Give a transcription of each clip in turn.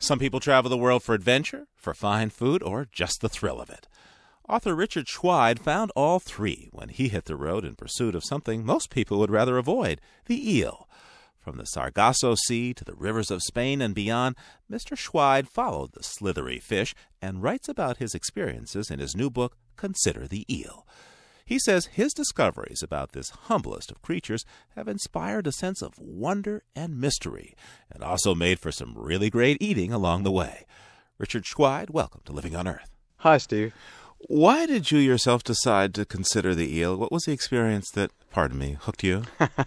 Some people travel the world for adventure, for fine food, or just the thrill of it. Author Richard Schweid found all three when he hit the road in pursuit of something most people would rather avoid, the eel. From the Sargasso Sea to the rivers of Spain and beyond, Mr. Schweid followed the slithery fish and writes about his experiences in his new book, Consider the Eel. He says his discoveries about this humblest of creatures have inspired a sense of wonder and mystery, and also made for some really great eating along the way. Richard Schweid, welcome to Living on Earth. Hi, Steve. Why did you yourself decide to consider the eel? What was the experience that, hooked you?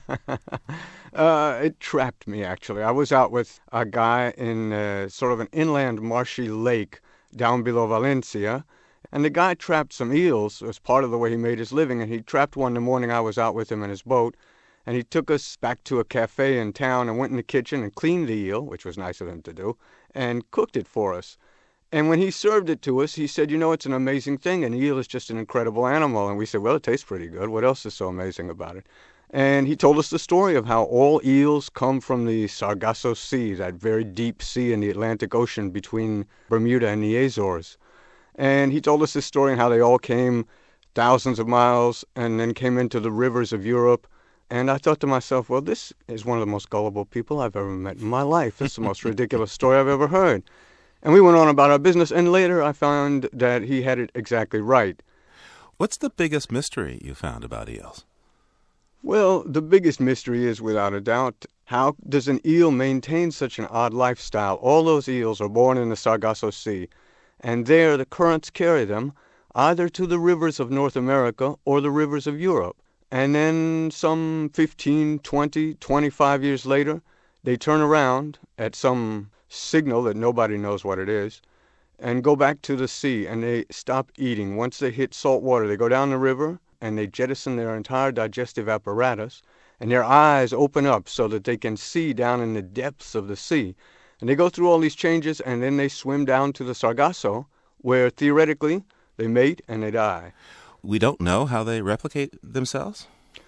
It trapped me, actually. I was out with a guy in sort of an inland marshy lake down below Valencia, and the guy trapped some eels as part of the way he made his living, and he trapped one the morning I was out with him in his boat, and he took us back to a cafe in town and went in the kitchen and cleaned the eel, which was nice of him to do, and cooked it for us. And when he served it to us, he said, it's an amazing thing. An eel is just an incredible animal. And we said, well, it tastes pretty good. What else is so amazing about it? And he told us the story of how all eels come from the Sargasso Sea, that very deep sea in the Atlantic Ocean between Bermuda and the Azores. And he told us this story and how they all came thousands of miles and then came into the rivers of Europe. And I thought to myself, well, this is one of the most gullible people I've ever met in my life. This is the most ridiculous story I've ever heard. And we went on about our business, and later I found that he had it exactly right. What's the biggest mystery you found about eels? Well, the biggest mystery is, without a doubt, how does an eel maintain such an odd lifestyle? All those eels are born in the Sargasso Sea, and there the currents carry them either to the rivers of North America or the rivers of Europe. And then some 15, 20, 25 years later, they turn around at some signal that nobody knows what it is, and go back to the sea, and they stop eating. Once they hit salt water, they go down the river, and they jettison their entire digestive apparatus, and their eyes open up so that they can see down in the depths of the sea. And they go through all these changes, and then they swim down to the Sargasso, where theoretically they mate and they die. We don't know how they replicate themselves?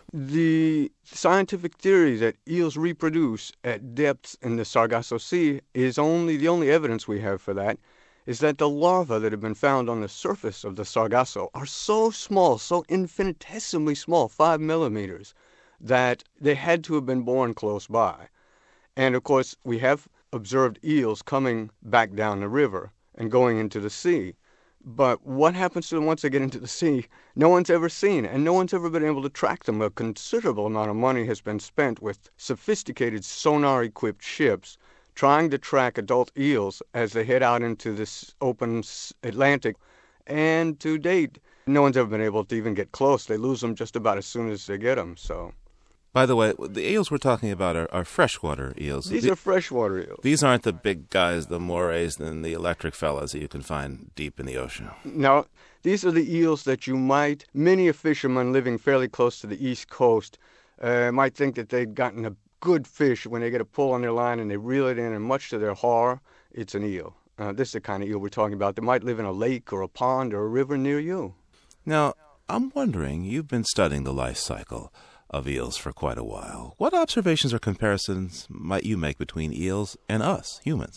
The scientific theory that eels reproduce at depths in the Sargasso Sea is the only evidence we have for that is that the larvae that have been found on the surface of the Sargasso are so small, so infinitesimally small, 5 millimeters, that they had to have been born close by. And of course, we have observed eels coming back down the river and going into the sea. But what happens to them once they get into the sea, no one's ever seen, and no one's ever been able to track them. A considerable amount of money has been spent with sophisticated sonar-equipped ships trying to track adult eels as they head out into this open Atlantic. And to date, no one's ever been able to even get close. They lose them just about as soon as they get them, so... By the way, the eels we're talking about are freshwater eels. These are freshwater eels. These aren't the big guys, the morays, and the electric fellas that you can find deep in the ocean. No, these are the eels that many a fisherman living fairly close to the East Coast might think that they'd gotten a good fish when they get a pull on their line and they reel it in, and much to their horror, it's an eel. This is the kind of eel we're talking about that might live in a lake or a pond or a river near you. Now, I'm wondering, you've been studying the life cycle of eels for quite a while. What observations or comparisons might you make between eels and us, humans?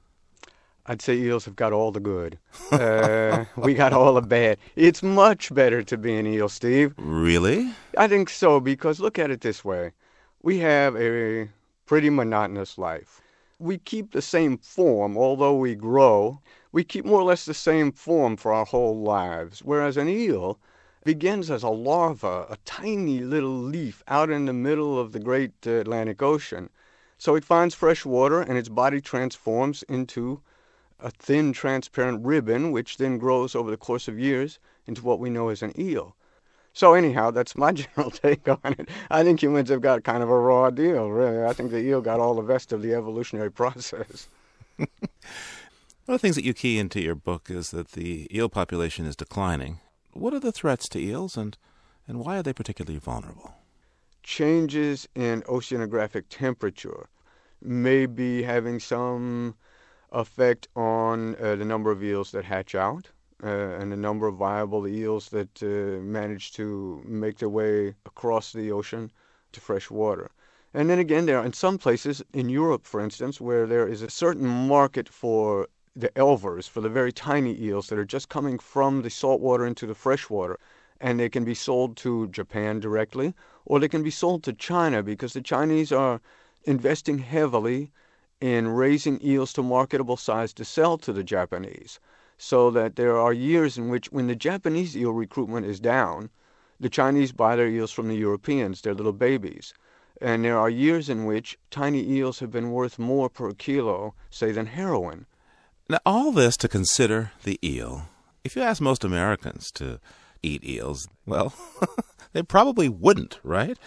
I'd say eels have got all the good. We got all the bad. It's much better to be an eel, Steve. Really? I think so, because look at it this way. We have a pretty monotonous life. We keep the same form, although we grow. We keep more or less the same form for our whole lives, whereas an eel begins as a larva, a tiny little leaf out in the middle of the great Atlantic Ocean. So it finds fresh water, and its body transforms into a thin, transparent ribbon, which then grows over the course of years into what we know as an eel. So anyhow, that's my general take on it. I think humans have got kind of a raw deal, really. I think the eel got all the best of the evolutionary process. One of the things that you key into your book is that the eel population is declining. What are the threats to eels, and why are they particularly vulnerable? Changes in oceanographic temperature may be having some effect on the number of eels that hatch out and the number of viable eels that manage to make their way across the ocean to fresh water. And then again, there are in some places, in Europe, for instance, where there is a certain market for the elvers, for the very tiny eels that are just coming from the saltwater into the freshwater. And they can be sold to Japan directly, or they can be sold to China, because the Chinese are investing heavily in raising eels to marketable size to sell to the Japanese. So that there are years in which, when the Japanese eel recruitment is down, the Chinese buy their eels from the Europeans, their little babies. And there are years in which tiny eels have been worth more per kilo, say, than heroin. Now, all this to consider the eel. If you ask most Americans to eat eels, well, they probably wouldn't, right?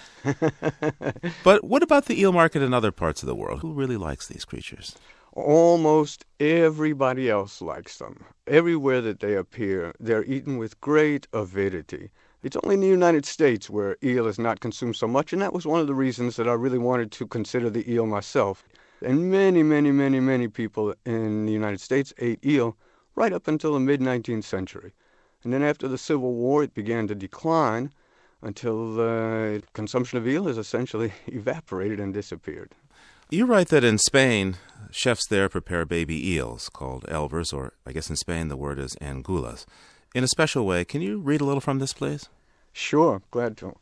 But what about the eel market in other parts of the world? Who really likes these creatures? Almost everybody else likes them. Everywhere that they appear, they're eaten with great avidity. It's only in the United States where eel is not consumed so much, and that was one of the reasons that I really wanted to consider the eel myself. And many people in the United States ate eel right up until the mid-19th century. And then after the Civil War, it began to decline until the consumption of eel has essentially evaporated and disappeared. You write that in Spain, chefs there prepare baby eels called elvers, or I guess in Spain the word is angulas, in a special way. Can you read a little from this, please? Sure, glad to.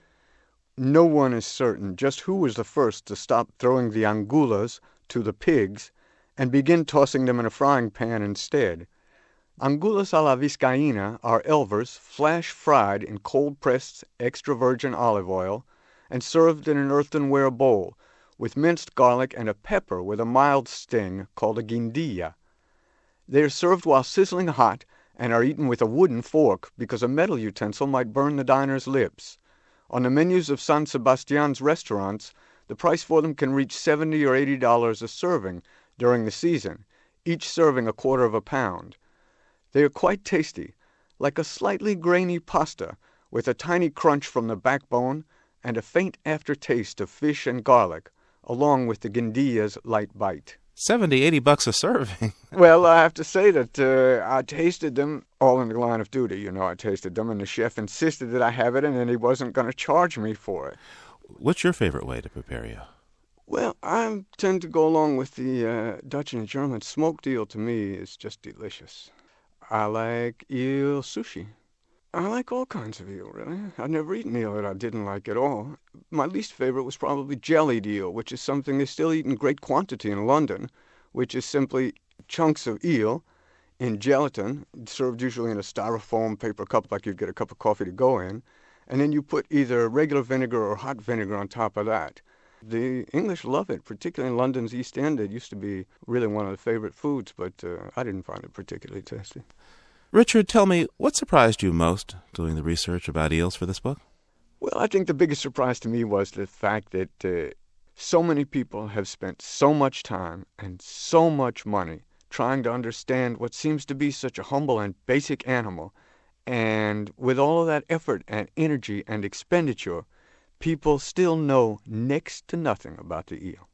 No one is certain just who was the first to stop throwing the angulas to the pigs and begin tossing them in a frying pan instead. Angulas a la Vizcaína are elvers flash fried in cold-pressed extra virgin olive oil and served in an earthenware bowl with minced garlic and a pepper with a mild sting called a guindilla. They are served while sizzling hot and are eaten with a wooden fork because a metal utensil might burn the diner's lips. On the menus of San Sebastian's restaurants, the price for them can reach $70 or $80 a serving during the season, each serving a quarter of a pound. They are quite tasty, like a slightly grainy pasta with a tiny crunch from the backbone and a faint aftertaste of fish and garlic, along with the guindilla's light bite. $70-$80 a serving. Well, I have to say that I tasted them all in the line of duty. You know, I tasted them, and the chef insisted that I have it, and then he wasn't going to charge me for it. What's your favorite way to prepare eel? Well, I tend to go along with the Dutch and German. Smoked eel, to me, is just delicious. I like eel sushi. I like all kinds of eel, really. I've never eaten eel that I didn't like at all. My least favorite was probably jellied eel, which is something they still eat in great quantity in London, which is simply chunks of eel in gelatin, served usually in a styrofoam paper cup like you'd get a cup of coffee to go in, and then you put either regular vinegar or hot vinegar on top of that. The English love it, particularly in London's East End. It used to be really one of the favorite foods, but I didn't find it particularly tasty. Richard, tell me, what surprised you most doing the research about eels for this book? Well, I think the biggest surprise to me was the fact that so many people have spent so much time and so much money trying to understand what seems to be such a humble and basic animal. And with all of that effort and energy and expenditure, people still know next to nothing about the eel.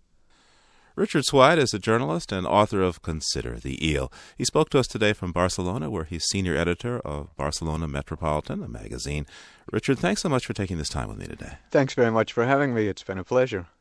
Richard Schweid is a journalist and author of Consider the Eel. He spoke to us today from Barcelona, where he's senior editor of Barcelona Metropolitan, a magazine. Richard, thanks so much for taking this time with me today. Thanks very much for having me. It's been a pleasure.